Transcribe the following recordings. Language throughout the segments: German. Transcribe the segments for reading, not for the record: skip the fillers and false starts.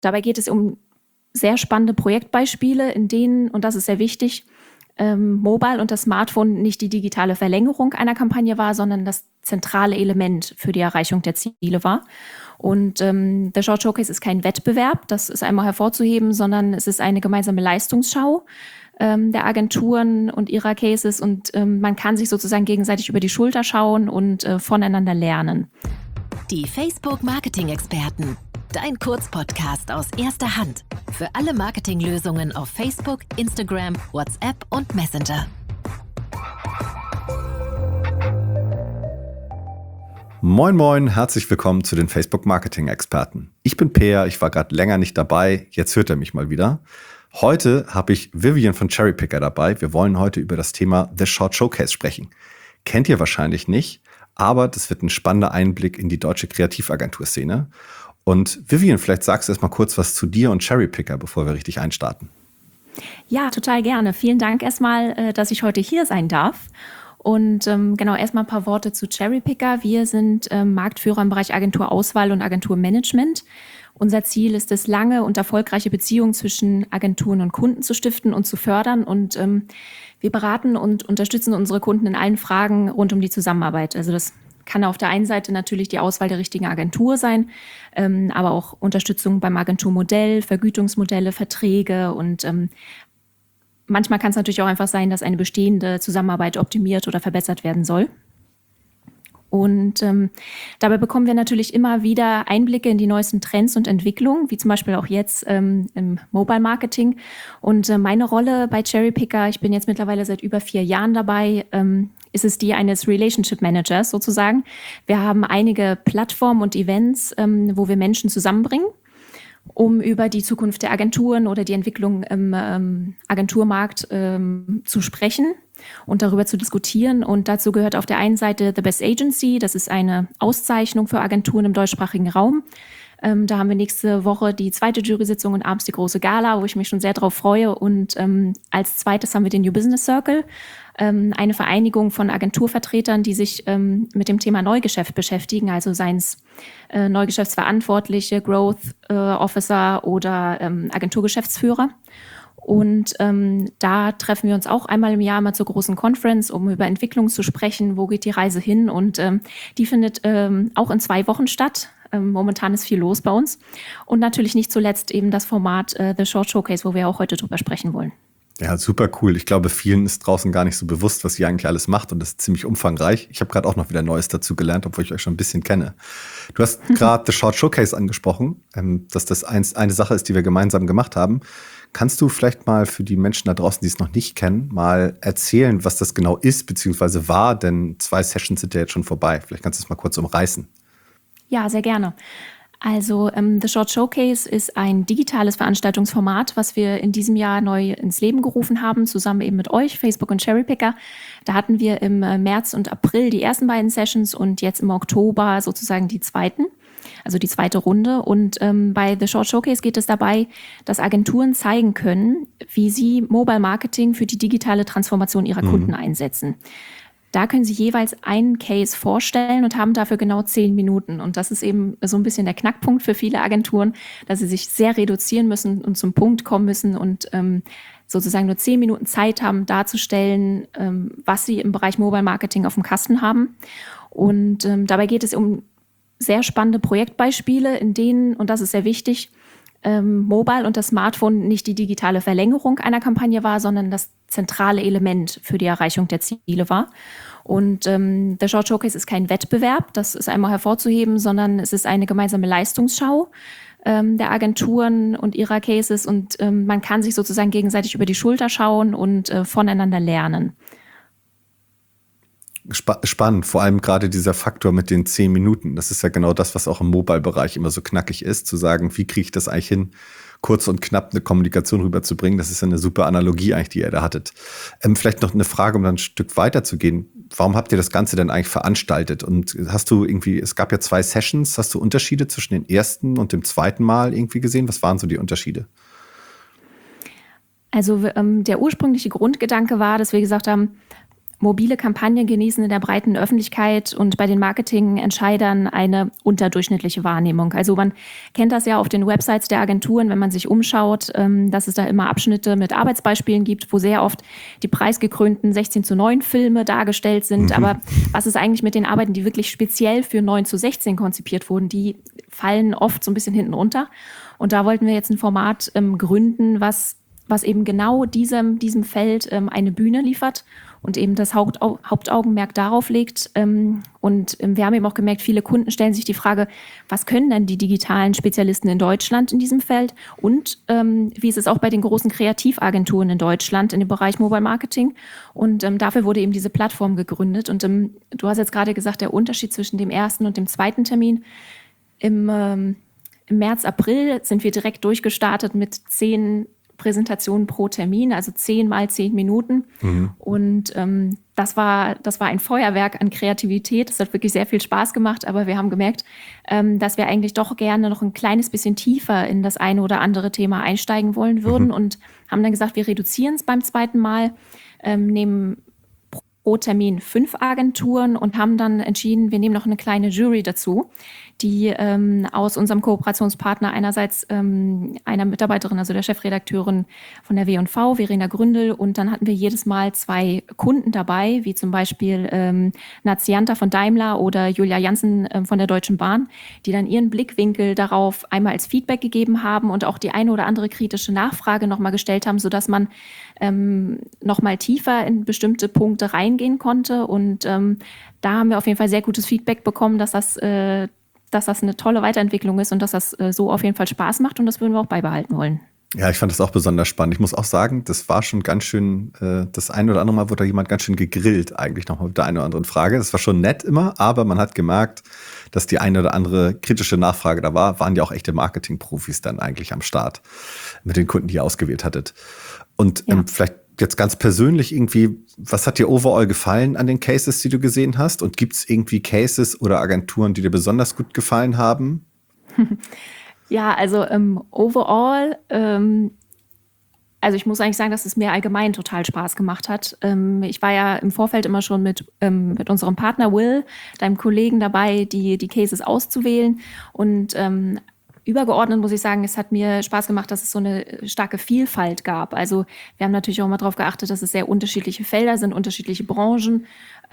Dabei geht es um sehr spannende Projektbeispiele, in denen, und das ist sehr wichtig, Mobile und das Smartphone nicht die digitale Verlängerung einer Kampagne war, sondern das zentrale Element für die Erreichung der Ziele war. Und The Short Showcase ist kein Wettbewerb, das ist einmal hervorzuheben, sondern es ist eine gemeinsame Leistungsschau der Agenturen und ihrer Cases. Und man kann sich sozusagen gegenseitig über die Schulter schauen und voneinander lernen. Die Facebook-Marketing-Experten. Dein Kurzpodcast aus erster Hand. Für alle Marketinglösungen auf Facebook, Instagram, WhatsApp und Messenger. Moin moin, herzlich willkommen zu den Facebook-Marketing-Experten. Ich bin Peer, ich war gerade länger nicht dabei, jetzt hört er mich mal wieder. Heute habe ich Vivian von Cherrypicker dabei. Wir wollen heute über das Thema The Short Showcase sprechen. Kennt ihr wahrscheinlich nicht, aber das wird ein spannender Einblick in die deutsche Kreativagenturszene. Und Vivian, vielleicht sagst du erst mal kurz was zu dir und Cherrypicker, bevor wir richtig einstarten. Ja, total gerne. Vielen Dank erstmal, dass ich heute hier sein darf. Und erstmal ein paar Worte zu Cherrypicker. Wir sind Marktführer im Bereich Agenturauswahl und Agenturmanagement. Unser Ziel ist es, lange und erfolgreiche Beziehungen zwischen Agenturen und Kunden zu stiften und zu fördern. Und wir beraten und unterstützen unsere Kunden in allen Fragen rund um die Zusammenarbeit. Also das kann auf der einen Seite natürlich die Auswahl der richtigen Agentur sein, aber auch Unterstützung beim Agenturmodell, Vergütungsmodelle, Verträge und manchmal kann es natürlich auch einfach sein, dass eine bestehende Zusammenarbeit optimiert oder verbessert werden soll. Und dabei bekommen wir natürlich immer wieder Einblicke in die neuesten Trends und Entwicklungen, wie zum Beispiel auch jetzt im Mobile Marketing. Und meine Rolle bei Cherrypicker, ich bin jetzt mittlerweile seit über 4 Jahren dabei, ist es die eines Relationship Managers sozusagen. Wir haben einige Plattformen und Events, wo wir Menschen zusammenbringen, um über die Zukunft der Agenturen oder die Entwicklung im Agenturmarkt zu sprechen und darüber zu diskutieren. Und dazu gehört auf der einen Seite The Best Agency, das ist eine Auszeichnung für Agenturen im deutschsprachigen Raum. Da haben wir nächste Woche die 2. Jury-Sitzung und abends die große Gala, wo ich mich schon sehr drauf freue. Und als zweites haben wir den New Business Circle, eine Vereinigung von Agenturvertretern, die sich mit dem Thema Neugeschäft beschäftigen, also seien es Neugeschäftsverantwortliche, Growth Officer oder Agenturgeschäftsführer. Und da treffen wir uns auch einmal im Jahr mal zur großen Conference, um über Entwicklung zu sprechen. Wo geht die Reise hin? Und die findet auch in 2 Wochen statt. Momentan ist viel los bei uns. Und natürlich nicht zuletzt eben das Format The Short Showcase, wo wir auch heute drüber sprechen wollen. Ja, super cool. Ich glaube, vielen ist draußen gar nicht so bewusst, was ihr eigentlich alles macht. Und das ist ziemlich umfangreich. Ich habe gerade auch noch wieder Neues dazu gelernt, obwohl ich euch schon ein bisschen kenne. Du hast gerade The Short Showcase angesprochen, dass das eine Sache ist, die wir gemeinsam gemacht haben. Kannst du vielleicht mal für die Menschen da draußen, die es noch nicht kennen, mal erzählen, was das genau ist, beziehungsweise war? Denn 2 Sessions sind ja jetzt schon vorbei. Vielleicht kannst du es mal kurz umreißen. Ja, sehr gerne. Also The Short Showcase ist ein digitales Veranstaltungsformat, was wir in diesem Jahr neu ins Leben gerufen haben, zusammen eben mit euch, Facebook und Cherrypicker. Da hatten wir im März und April die ersten beiden Sessions und jetzt im Oktober sozusagen die zweiten. Also die 2. Runde. Und bei The Short Showcase geht es dabei, dass Agenturen zeigen können, wie sie Mobile Marketing für die digitale Transformation ihrer Kunden einsetzen. Da können sie jeweils einen Case vorstellen und haben dafür genau 10 Minuten. Und das ist eben so ein bisschen der Knackpunkt für viele Agenturen, dass sie sich sehr reduzieren müssen und zum Punkt kommen müssen und sozusagen nur 10 Minuten Zeit haben, darzustellen, was sie im Bereich Mobile Marketing auf dem Kasten haben. Und dabei geht es um sehr spannende Projektbeispiele, in denen, und das ist sehr wichtig, Mobile und das Smartphone nicht die digitale Verlängerung einer Kampagne war, sondern das zentrale Element für die Erreichung der Ziele war. Und The Short Showcase ist kein Wettbewerb, das ist einmal hervorzuheben, sondern es ist eine gemeinsame Leistungsschau der Agenturen und ihrer Cases. Und man kann sich sozusagen gegenseitig über die Schulter schauen und voneinander lernen. Spannend, vor allem gerade dieser Faktor mit den 10 Minuten. Das ist ja genau das, was auch im Mobile-Bereich immer so knackig ist, zu sagen, wie kriege ich das eigentlich hin, kurz und knapp eine Kommunikation rüberzubringen. Das ist ja eine super Analogie eigentlich, die ihr da hattet. Vielleicht noch eine Frage, um dann ein Stück weiter zu gehen. Warum habt ihr das Ganze denn eigentlich veranstaltet? Und hast du irgendwie, es gab ja 2 Sessions, hast du Unterschiede zwischen dem ersten und dem zweiten Mal irgendwie gesehen? Was waren so die Unterschiede? Also der ursprüngliche Grundgedanke war, dass wir gesagt haben, mobile Kampagnen genießen in der breiten Öffentlichkeit und bei den Marketingentscheidern eine unterdurchschnittliche Wahrnehmung. Also man kennt das ja auf den Websites der Agenturen, wenn man sich umschaut, dass es da immer Abschnitte mit Arbeitsbeispielen gibt, wo sehr oft die preisgekrönten 16:9 Filme dargestellt sind. Aber was ist eigentlich mit den Arbeiten, die wirklich speziell für 9:16 konzipiert wurden? Die fallen oft so ein bisschen hinten runter. Und da wollten wir jetzt ein Format gründen, was eben genau diesem Feld eine Bühne liefert und eben das Hauptaugenmerk darauf legt. Und wir haben eben auch gemerkt, viele Kunden stellen sich die Frage, was können denn die digitalen Spezialisten in Deutschland in diesem Feld? Und wie ist es auch bei den großen Kreativagenturen in Deutschland in dem Bereich Mobile Marketing? Und dafür wurde eben diese Plattform gegründet. Und du hast jetzt gerade gesagt, der Unterschied zwischen dem ersten und dem zweiten Termin. Im März, April sind wir direkt durchgestartet mit 10 Präsentationen pro Termin, also 10 mal 10 Minuten. Und das war ein Feuerwerk an Kreativität. Es hat wirklich sehr viel Spaß gemacht, aber wir haben gemerkt, dass wir eigentlich doch gerne noch ein kleines bisschen tiefer in das eine oder andere Thema einsteigen wollen würden und haben dann gesagt, wir reduzieren es beim zweiten Mal, nehmen pro Termin 5 Agenturen und haben dann entschieden, wir nehmen noch eine kleine Jury dazu, die aus unserem Kooperationspartner einerseits einer Mitarbeiterin, also der Chefredakteurin von der W&V, Verena Gründel, und dann hatten wir jedes Mal 2 Kunden dabei, wie zum Beispiel Nazianta von Daimler oder Julia Janssen von der Deutschen Bahn, die dann ihren Blickwinkel darauf einmal als Feedback gegeben haben und auch die eine oder andere kritische Nachfrage nochmal gestellt haben, sodass man nochmal tiefer in bestimmte Punkte reingehen konnte. Und da haben wir auf jeden Fall sehr gutes Feedback bekommen, dass das eine tolle Weiterentwicklung ist und dass das so auf jeden Fall Spaß macht, und das würden wir auch beibehalten wollen. Ja, ich fand das auch besonders spannend. Ich muss auch sagen, das war schon ganz schön, das eine oder andere Mal wurde da jemand ganz schön gegrillt, eigentlich nochmal mit der einen oder anderen Frage. Das war schon nett immer, aber man hat gemerkt, dass die eine oder andere kritische Nachfrage da war, waren ja auch echte Marketing-Profis dann eigentlich am Start mit den Kunden, die ihr ausgewählt hattet. Und vielleicht jetzt ganz persönlich irgendwie, was hat dir overall gefallen an den Cases, die du gesehen hast? Und gibt es irgendwie Cases oder Agenturen, die dir besonders gut gefallen haben? Ja, also overall, also ich muss eigentlich sagen, dass es mir allgemein total Spaß gemacht hat. Ich war ja im Vorfeld immer schon mit unserem Partner Will, deinem Kollegen, dabei, die Cases auszuwählen. Und übergeordnet muss ich sagen, es hat mir Spaß gemacht, dass es so eine starke Vielfalt gab. Also wir haben natürlich auch mal darauf geachtet, dass es sehr unterschiedliche Felder sind, unterschiedliche Branchen.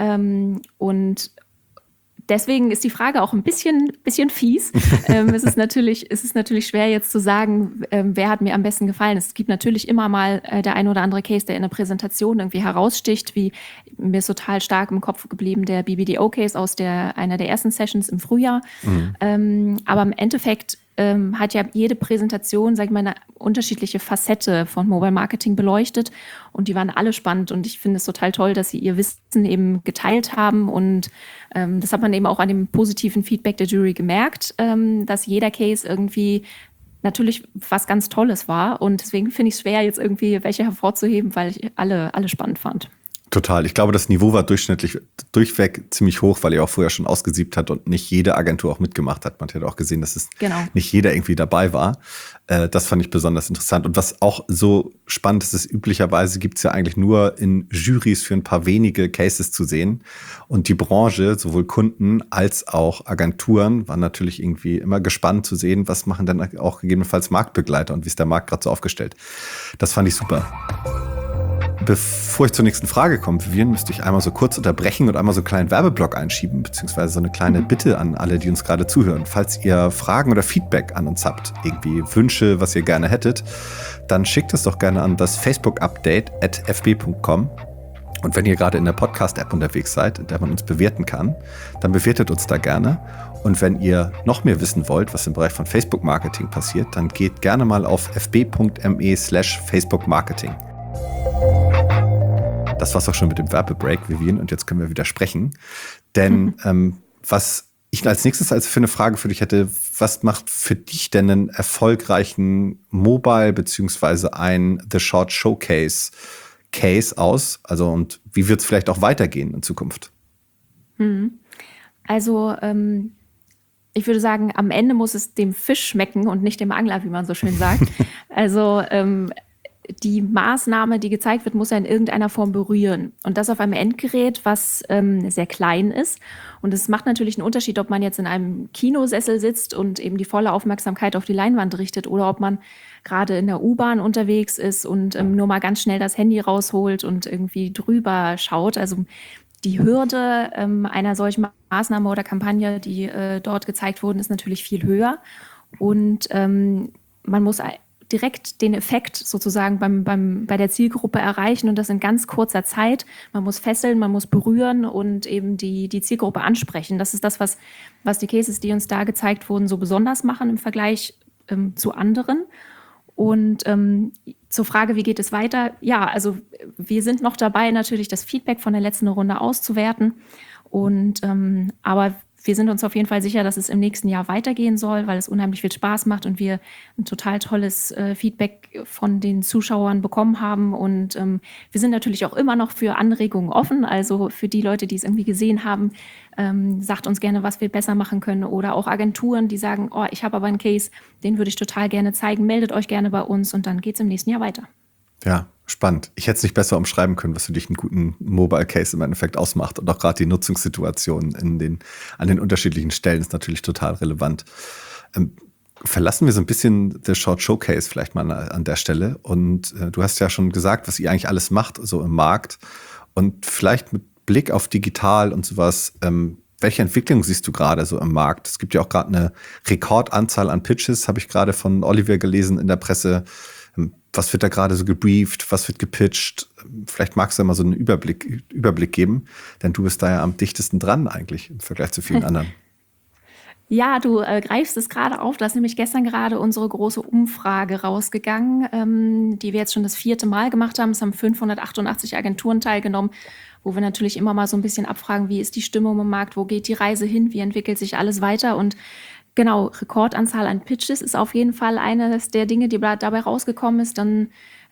Und deswegen ist die Frage auch ein bisschen fies. Es ist natürlich schwer jetzt zu sagen, wer hat mir am besten gefallen. Es gibt natürlich immer mal der ein oder andere Case, der in der Präsentation irgendwie heraussticht, wie mir ist total stark im Kopf geblieben der BBDO-Case aus einer der ersten Sessions im Frühjahr. Aber im Endeffekt hat ja jede Präsentation, sag ich mal, eine unterschiedliche Facette von Mobile Marketing beleuchtet, und die waren alle spannend, und ich finde es total toll, dass sie ihr Wissen eben geteilt haben, und das hat man eben auch an dem positiven Feedback der Jury gemerkt, dass jeder Case irgendwie natürlich was ganz Tolles war, und deswegen finde ich es schwer, jetzt irgendwie welche hervorzuheben, weil ich alle spannend fand. Total. Ich glaube, das Niveau war durchweg ziemlich hoch, weil ihr auch vorher schon ausgesiebt hat und nicht jede Agentur auch mitgemacht hat. Man hat auch gesehen, dass es nicht jeder irgendwie dabei war. Das fand ich besonders interessant. Und was auch so spannend ist, üblicherweise gibt es ja eigentlich nur in Jurys für ein paar wenige Cases zu sehen. Und die Branche, sowohl Kunden als auch Agenturen, waren natürlich irgendwie immer gespannt zu sehen, was machen dann auch gegebenenfalls Marktbegleiter und wie ist der Markt gerade so aufgestellt. Das fand ich super. Bevor ich zur nächsten Frage komme, Vivian, müsste ich einmal so kurz unterbrechen und einmal so einen kleinen Werbeblock einschieben, beziehungsweise so eine kleine Bitte an alle, die uns gerade zuhören. Falls ihr Fragen oder Feedback an uns habt, irgendwie Wünsche, was ihr gerne hättet, dann schickt es doch gerne an das Facebook-Update@fb.com. Und wenn ihr gerade in der Podcast-App unterwegs seid, in der man uns bewerten kann, dann bewertet uns da gerne. Und wenn ihr noch mehr wissen wollt, was im Bereich von Facebook-Marketing passiert, dann geht gerne mal auf fb.me/Facebook-Marketing. Das war's auch schon mit dem Werbebreak, Vivian, und jetzt können wir wieder sprechen. Denn was ich als nächstes für eine Frage für dich hätte, was macht für dich denn einen erfolgreichen Mobile beziehungsweise ein The Short Showcase Case aus? Also, und wie wird es vielleicht auch weitergehen in Zukunft? Also ich würde sagen, am Ende muss es dem Fisch schmecken und nicht dem Angler, wie man so schön sagt. Also die Maßnahme, die gezeigt wird, muss ja in irgendeiner Form berühren. Und das auf einem Endgerät, was sehr klein ist. Und es macht natürlich einen Unterschied, ob man jetzt in einem Kinosessel sitzt und eben die volle Aufmerksamkeit auf die Leinwand richtet oder ob man gerade in der U-Bahn unterwegs ist und nur mal ganz schnell das Handy rausholt und irgendwie drüber schaut. Also die Hürde einer solchen Maßnahme oder Kampagne, die dort gezeigt wurden, ist natürlich viel höher. Und man muss direkt den Effekt sozusagen bei der Zielgruppe erreichen und das in ganz kurzer Zeit. Man muss fesseln, man muss berühren und eben die Zielgruppe ansprechen. Das ist das, was die Cases, die uns da gezeigt wurden, so besonders machen im Vergleich zu anderen. Und zur Frage, wie geht es weiter? Ja, also wir sind noch dabei, natürlich das Feedback von der letzten Runde auszuwerten. Und aber wir sind uns auf jeden Fall sicher, dass es im nächsten Jahr weitergehen soll, weil es unheimlich viel Spaß macht und wir ein total tolles Feedback von den Zuschauern bekommen haben. Und wir sind natürlich auch immer noch für Anregungen offen. Also für die Leute, die es irgendwie gesehen haben, sagt uns gerne, was wir besser machen können. Oder auch Agenturen, die sagen, oh, ich habe aber einen Case, den würde ich total gerne zeigen. Meldet euch gerne bei uns und dann geht es im nächsten Jahr weiter. Ja, spannend. Ich hätte es nicht besser umschreiben können, was für dich einen guten Mobile Case im Endeffekt ausmacht. Und auch gerade die Nutzungssituation an den unterschiedlichen Stellen ist natürlich total relevant. Verlassen wir so ein bisschen The Short Showcase vielleicht mal an der Stelle. Und du hast ja schon gesagt, was ihr eigentlich alles macht, so im Markt. Und vielleicht mit Blick auf digital und sowas, welche Entwicklung siehst du gerade so im Markt? Es gibt ja auch gerade eine Rekordanzahl an Pitches, habe ich gerade von Oliver gelesen in der Presse. Was wird da gerade so gebrieft? Was wird gepitcht? Vielleicht magst du ja mal so einen Überblick geben, denn du bist da ja am dichtesten dran eigentlich im Vergleich zu vielen anderen. Ja, du greifst es gerade auf. Da ist nämlich gestern gerade unsere große Umfrage rausgegangen, die wir jetzt schon das 4. Mal gemacht haben. Es haben 588 Agenturen teilgenommen, wo wir natürlich immer mal so ein bisschen abfragen, wie ist die Stimmung im Markt, wo geht die Reise hin, wie entwickelt sich alles weiter. Und genau, Rekordanzahl an Pitches ist auf jeden Fall eines der Dinge, die dabei rausgekommen ist. Dann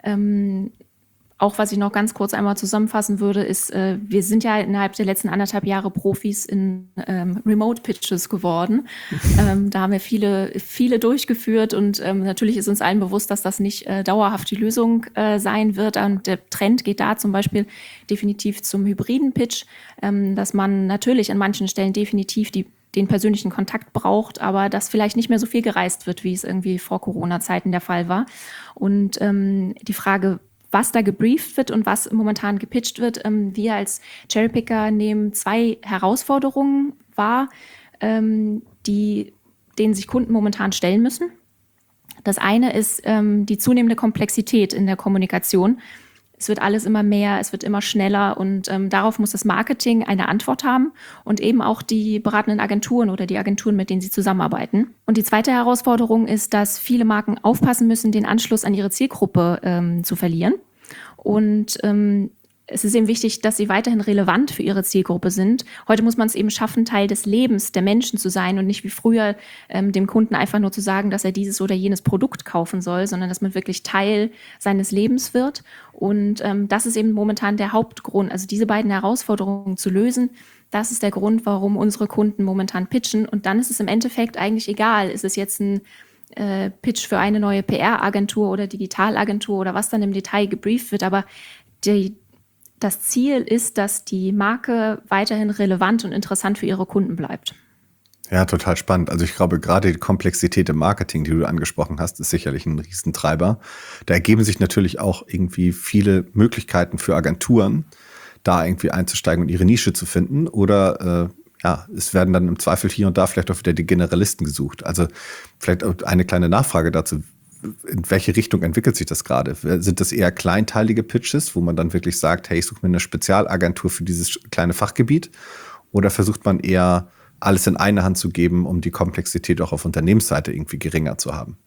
auch, was ich noch ganz kurz einmal zusammenfassen würde, ist, wir sind ja innerhalb der letzten 1,5 Jahre Profis in Remote-Pitches geworden. Da haben wir viele durchgeführt und natürlich ist uns allen bewusst, dass das nicht dauerhaft die Lösung sein wird. Und der Trend geht da zum Beispiel definitiv zum hybriden Pitch, dass man natürlich an manchen Stellen definitiv den persönlichen Kontakt braucht, aber dass vielleicht nicht mehr so viel gereist wird, wie es irgendwie vor Corona-Zeiten der Fall war. Und die Frage, was da gebrieft wird und was momentan gepitcht wird, wir als Cherrypicker nehmen 2 Herausforderungen wahr, denen sich Kunden momentan stellen müssen. Das eine ist die zunehmende Komplexität in der Kommunikation. Es wird alles immer mehr, es wird immer schneller und darauf muss das Marketing eine Antwort haben und eben auch die beratenden Agenturen oder die Agenturen, mit denen sie zusammenarbeiten. Und die zweite Herausforderung ist, dass viele Marken aufpassen müssen, den Anschluss an ihre Zielgruppe zu verlieren. Und es ist eben wichtig, dass sie weiterhin relevant für ihre Zielgruppe sind. Heute muss man es eben schaffen, Teil des Lebens der Menschen zu sein und nicht wie früher dem Kunden einfach nur zu sagen, dass er dieses oder jenes Produkt kaufen soll, sondern dass man wirklich Teil seines Lebens wird. Und das ist eben momentan der Hauptgrund. Also diese beiden Herausforderungen zu lösen, das ist der Grund, warum unsere Kunden momentan pitchen. Und dann ist es im Endeffekt eigentlich egal, ist es jetzt ein Pitch für eine neue PR-Agentur oder Digitalagentur oder was dann im Detail gebrieft wird. Aber das Ziel ist, dass die Marke weiterhin relevant und interessant für ihre Kunden bleibt. Ja, total spannend. Also ich glaube, gerade die Komplexität im Marketing, die du angesprochen hast, ist sicherlich ein Riesentreiber. Da ergeben sich natürlich auch irgendwie viele Möglichkeiten für Agenturen, da irgendwie einzusteigen und ihre Nische zu finden. Oder es werden dann im Zweifel hier und da vielleicht auch wieder die Generalisten gesucht. Also vielleicht auch eine kleine Nachfrage dazu. In welche Richtung entwickelt sich das gerade? Sind das eher kleinteilige Pitches, wo man dann wirklich sagt, hey, ich suche mir eine Spezialagentur für dieses kleine Fachgebiet? Oder versucht man eher, alles in eine Hand zu geben, um die Komplexität auch auf Unternehmensseite irgendwie geringer zu haben?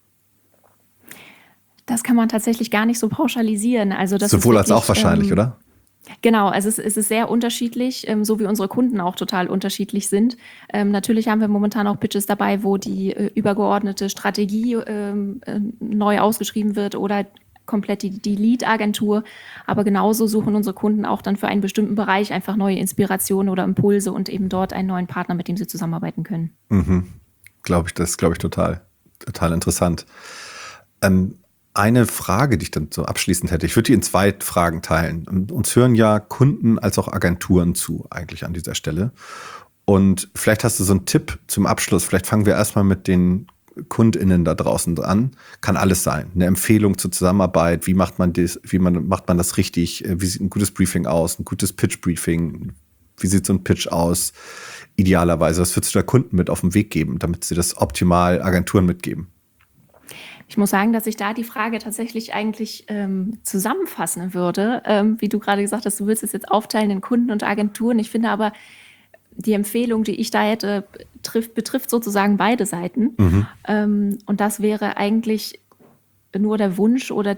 Das kann man tatsächlich gar nicht so pauschalisieren. Also das sowohl ist als auch wahrscheinlich, oder? Genau, also es ist sehr unterschiedlich, so wie unsere Kunden auch total unterschiedlich sind. Natürlich haben wir momentan auch Pitches dabei, wo die übergeordnete Strategie neu ausgeschrieben wird oder komplett die Lead-Agentur. Aber genauso suchen unsere Kunden auch dann für einen bestimmten Bereich einfach neue Inspirationen oder Impulse und eben dort einen neuen Partner, mit dem sie zusammenarbeiten können. Das glaube ich total interessant. eine Frage, die ich dann so abschließend hätte. Ich würde die in 2 Fragen teilen. Und uns hören ja Kunden als auch Agenturen zu, eigentlich an dieser Stelle. Und vielleicht hast du so einen Tipp zum Abschluss. Vielleicht fangen wir erstmal mit den KundInnen da draußen an. Kann alles sein. Eine Empfehlung zur Zusammenarbeit. Wie macht man das richtig? Wie sieht ein gutes Briefing aus? Ein gutes Pitch-Briefing? Wie sieht so ein Pitch aus? Idealerweise. Was würdest du da Kunden mit auf den Weg geben, damit sie das optimal Agenturen mitgeben? Ich muss sagen, dass ich da die Frage tatsächlich eigentlich zusammenfassen würde. Wie du gerade gesagt hast, du willst es jetzt aufteilen in Kunden und Agenturen. Ich finde aber, die Empfehlung, die ich da hätte, betrifft sozusagen beide Seiten. Und das wäre eigentlich nur der Wunsch oder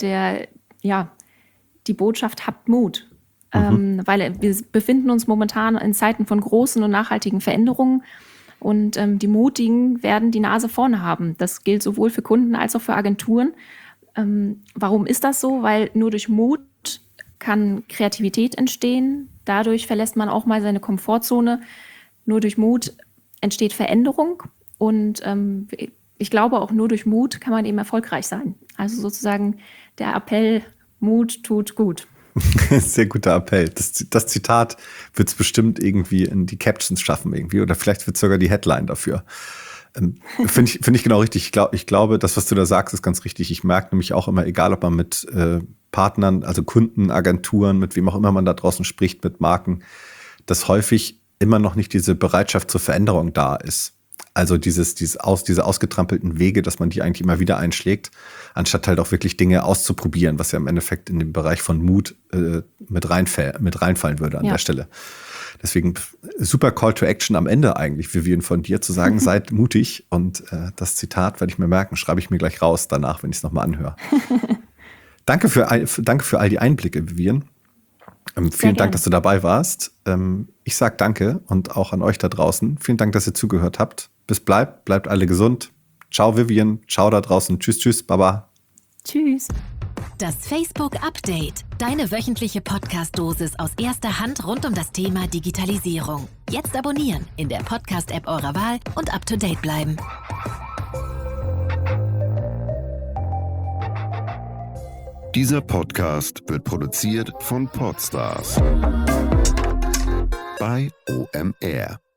die Botschaft, habt Mut. Weil wir befinden uns momentan in Zeiten von großen und nachhaltigen Veränderungen. Und die Mutigen werden die Nase vorne haben. Das gilt sowohl für Kunden als auch für Agenturen. Warum ist das so? Weil nur durch Mut kann Kreativität entstehen. Dadurch verlässt man auch mal seine Komfortzone. Nur durch Mut entsteht Veränderung. Und ich glaube, auch nur durch Mut kann man eben erfolgreich sein. Also sozusagen der Appell, Mut tut gut. Sehr guter Appell. Das Zitat wird es bestimmt irgendwie in die Captions schaffen irgendwie oder vielleicht wird sogar die Headline dafür. Finde ich genau richtig. Ich glaube, das, was du da sagst, ist ganz richtig. Ich merke nämlich auch immer, egal ob man mit Partnern, also Kunden, Agenturen, mit wem auch immer man da draußen spricht, mit Marken, dass häufig immer noch nicht diese Bereitschaft zur Veränderung da ist. Also diese ausgetrampelten Wege, dass man die eigentlich immer wieder einschlägt, anstatt halt auch wirklich Dinge auszuprobieren, was ja im Endeffekt in den Bereich von Mut mit reinfallen würde an der Stelle. Deswegen super Call to Action am Ende eigentlich, Vivian, von dir zu sagen, seid mutig. Und das Zitat werde ich mir merken, schreibe ich mir gleich raus danach, wenn ich es nochmal anhöre. Danke für all die Einblicke, Vivian. Vielen Dank, dass du dabei warst. Ich sage danke und auch an euch da draußen. Vielen Dank, dass ihr zugehört habt. Bleibt alle gesund. Ciao, Vivian. Ciao da draußen. Tschüss, Baba. Tschüss. Das Facebook Update. Deine wöchentliche Podcast-Dosis aus erster Hand rund um das Thema Digitalisierung. Jetzt abonnieren in der Podcast-App eurer Wahl und up to date bleiben. Dieser Podcast wird produziert von Podstars bei OMR.